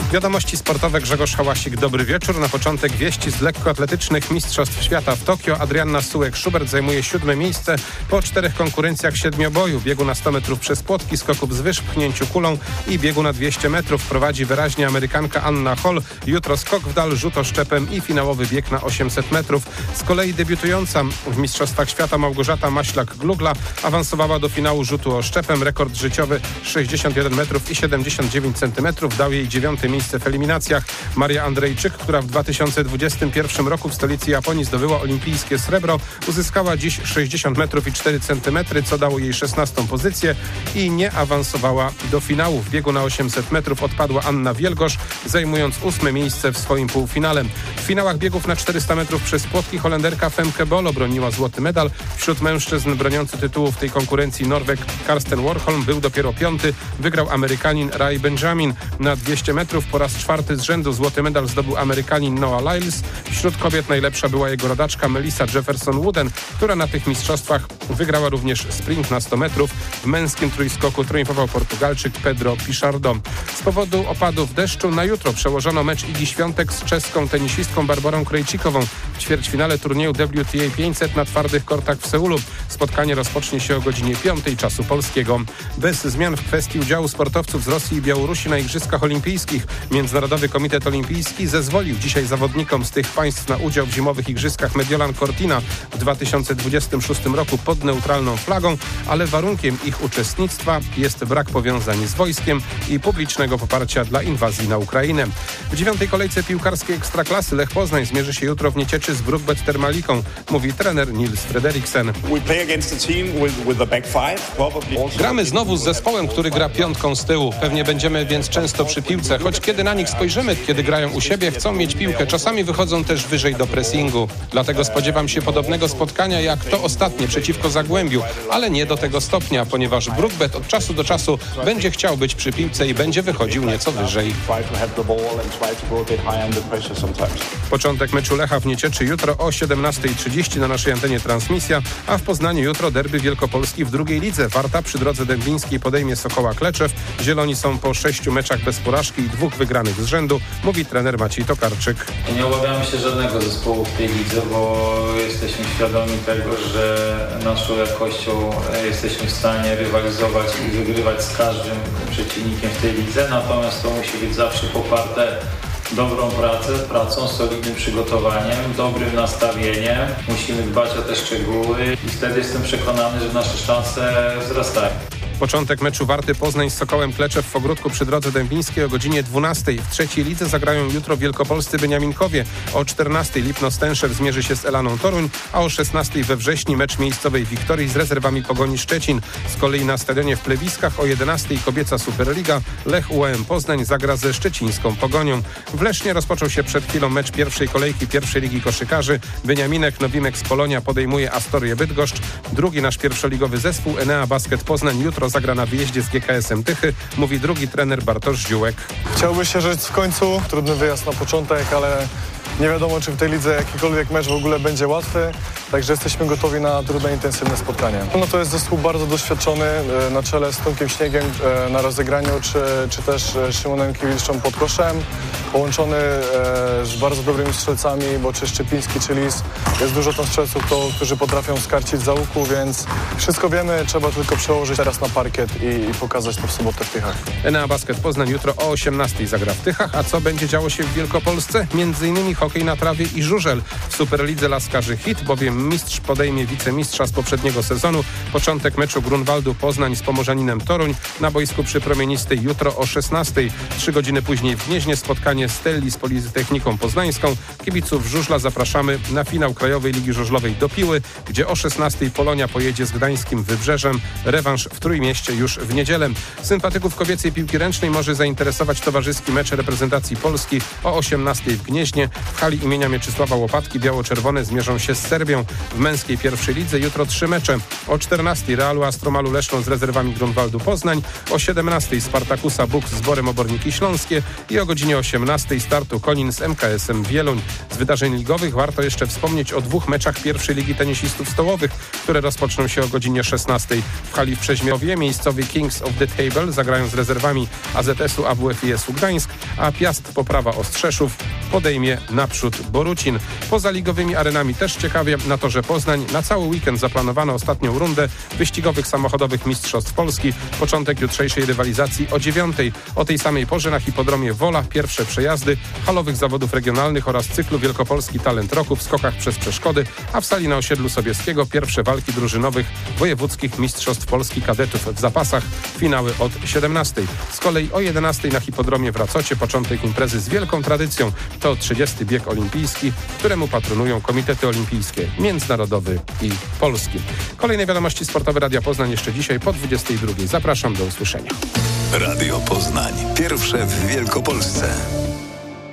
Wiadomości sportowe, Grzegorz Hałasik, dobry wieczór. Na początek wieści z lekkoatletycznych mistrzostw świata w Tokio. Adrianna Sułek-Szubert zajmuje 7. miejsce po 4 konkurencjach siedmioboju, biegu na 100 metrów przez płotki, skoku wzwyż, pchnięciu kulą i biegu na 200 metrów. Prowadzi wyraźnie Amerykanka Anna Hall. Jutro skok w dal, rzut oszczepem i finałowy bieg na 800 metrów. Z kolei debiutująca w mistrzostwach świata Małgorzata Maślak-Glugla awansowała do finału rzutu oszczepem. Rekord życiowy 61 metrów i 79 centymetrów dał jej 9. miejsce w eliminacjach. Maria Andrejczyk, która w 2021 roku w stolicy Japonii zdobyła olimpijskie srebro, uzyskała dziś 60 metrów i 4 centymetry, co dało jej 16. pozycję i nie awansowała do finału. W biegu na 800 metrów odpadła Anna Wielgosz, zajmując 8. miejsce w swoim półfinale. W finałach biegów na 400 metrów przez płotki Holenderka Femke Bol obroniła złoty medal. Wśród mężczyzn broniący tytułu w tej konkurencji Norweg Karsten Warholm był dopiero 5. Wygrał Amerykanin Ray Benjamin. Na 200 metrów po raz 4. z rzędu złoty medal zdobył Amerykanin Noah Lyles. Wśród kobiet najlepsza była jego rodaczka Melissa Jefferson-Wooden, która na tych mistrzostwach wygrała również sprint na 100 metrów. W męskim trójskoku triumfował Portugalczyk Pedro Pichardo. Z powodu opadów deszczu na jutro przełożono mecz Igi Świątek z czeską tenisistką Barbarą Krejcikową w ćwierćfinale turnieju WTA 500 na twardych kortach w Seulu. Spotkanie rozpocznie się o godzinie 5 czasu polskiego. Bez zmian w kwestii udziału sportowców z Rosji i Białorusi na Igrzyskach Olimpijskich Międzynarodowy Komitet Olimpijski zezwolił dzisiaj zawodnikom z tych państw na udział w zimowych Igrzyskach Mediolan Cortina w 2026 roku pod neutralną flagą, ale warunkiem ich uczestnictwa jest brak powiązań z wojskiem i publicznego poparcia dla inwazji na Ukrainę. W 9. kolejce piłkarskiej Ekstraklasy Lech Poznań zmierzy się jutro w Niecieczy z BrugBet Termaliką, mówi trener Nils Frederiksen. Gramy znowu z zespołem, który gra piątką z tyłu. Pewnie będziemy więc często przy piłce, choć kiedy na nich spojrzymy, kiedy grają u siebie, chcą mieć piłkę. Czasami wychodzą też wyżej do pressingu. Dlatego spodziewam się podobnego spotkania jak to ostatnie przeciwko Zagłębiu, ale nie do tego stopnia, ponieważ BrugBet od czasu do czasu będzie chciał być przy piłce i będzie wychodził nieco wyżej. Początek meczu Lecha w Niecieczy jutro o 17:30 na naszej antenie transmisja, a w Poznaniu jutro derby Wielkopolski w drugiej lidze. Warta przy drodze dębińskiej podejmie Sokoła Kleczew. Zieloni są po 6 meczach bez porażki i 2 wygranych z rzędu, mówi trener Maciej Tokarczyk. Nie obawiamy się żadnego zespołu w tej lidze, bo jesteśmy świadomi tego, że naszą jakością jesteśmy w stanie rywalizować i wygrywać z każdym przeciwnikiem w tej lidze, natomiast to musi być zawsze poparte dobrą pracą, solidnym przygotowaniem, dobrym nastawieniem. Musimy dbać o te szczegóły i wtedy jestem przekonany, że nasze szanse wzrastają. Początek meczu Warty Poznań z Sokołem Kleczew w Ogródku przy drodze dębińskiej o godzinie 12. W trzeciej lidze zagrają jutro wielkopolscy Beniaminkowie. O 14. Lipno Stęszew zmierzy się z Elaną Toruń, a o 16. we wrześniu mecz miejscowej Wiktorii z rezerwami Pogoni Szczecin. Z kolei na stadionie w Plewiskach o 11. kobieca Superliga Lech UAM Poznań zagra ze szczecińską Pogonią. W Lesznie rozpoczął się przed chwilą mecz pierwszej kolejki pierwszej ligi koszykarzy. Beniaminek Nowimek z Polonia podejmuje Astorię Bydgoszcz. Drugi nasz pierwszoligowy zespół Enea Basket Poznań jutro zagra na wyjeździe z GKS-em Tychy, mówi drugi trener Bartosz Ziółek. Chciałby się rzec w końcu, trudny wyjazd na początek, ale nie wiadomo, czy w tej lidze jakikolwiek mecz w ogóle będzie łatwy, także jesteśmy gotowi na trudne, intensywne spotkanie. No to jest zespół bardzo doświadczony, na czele z Tomkiem Śniegiem na rozegraniu, czy też Szymonem Kiewiczem pod koszem, połączony z bardzo dobrymi strzelcami, bo czy Szczypiński, czy Lis. Jest dużo tam strzelców, którzy potrafią skarcić za łuku, więc wszystko wiemy, trzeba tylko przełożyć teraz na parkiet i pokazać to w sobotę w Tychach. Enea Basket Poznań jutro o 18:00 zagra w Tychach, a co będzie działo się w Wielkopolsce? Między innymi hokej na trawie i żużel. W Superlidze laskarzy hit, bowiem mistrz podejmie wicemistrza z poprzedniego sezonu. Początek meczu Grunwaldu Poznań z Pomorzaninem Toruń na boisku przy Promienistej jutro o 16:00. 3 godziny później w Gnieźnie spotkanie Stelli z Politechniką Poznańską. Kibiców żużla zapraszamy na finał Krajowej Ligi Żużlowej do Piły, gdzie o 16:00 Polonia pojedzie z gdańskim Wybrzeżem. Rewanż w Trójmieście już w niedzielę. Sympatyków kobiecej piłki ręcznej może zainteresować towarzyski mecz reprezentacji Polski o 18:00 w Gnieźnie. W hali imienia Mieczysława Łopatki biało-czerwone zmierzą się z Serbią. W męskiej pierwszej lidze jutro 3 mecze. O 14 Realu Astromalu Leszno z rezerwami Grunwaldu Poznań, o 17 Spartakusa Buk z Borem Oborniki Śląskie i o godzinie 18 startu Konin z MKS-em Wieluń. Z wydarzeń ligowych warto jeszcze wspomnieć o 2 meczach pierwszej ligi tenisistów stołowych, które rozpoczną się o godzinie 16. W hali w Przeźmiowie miejscowi Kings of the Table zagrają z rezerwami AZS-u AWF-IS-u Gdańsk, a Piast Poprawa Ostrzeszów podejmie naprzód Borucin. Poza ligowymi arenami też ciekawie, na Torze Poznań na cały weekend zaplanowano ostatnią rundę wyścigowych samochodowych Mistrzostw Polski. Początek jutrzejszej rywalizacji o 9. O tej samej porze na hipodromie Wola pierwsze przejazdy halowych zawodów regionalnych oraz cyklu Wielkopolski Talent Roku w skokach przez przeszkody, a w sali na osiedlu Sobieskiego pierwsze walki drużynowych wojewódzkich Mistrzostw Polski kadetów w zapasach, finały od 17. Z kolei o 11 na hipodromie w Racocie początek imprezy z wielką tradycją. To 30. bieg olimpijski, któremu patronują komitety olimpijskie międzynarodowy i polski. Kolejne wiadomości sportowe Radia Poznań jeszcze dzisiaj po 22. Zapraszam do usłyszenia. Radio Poznań. Pierwsze w Wielkopolsce.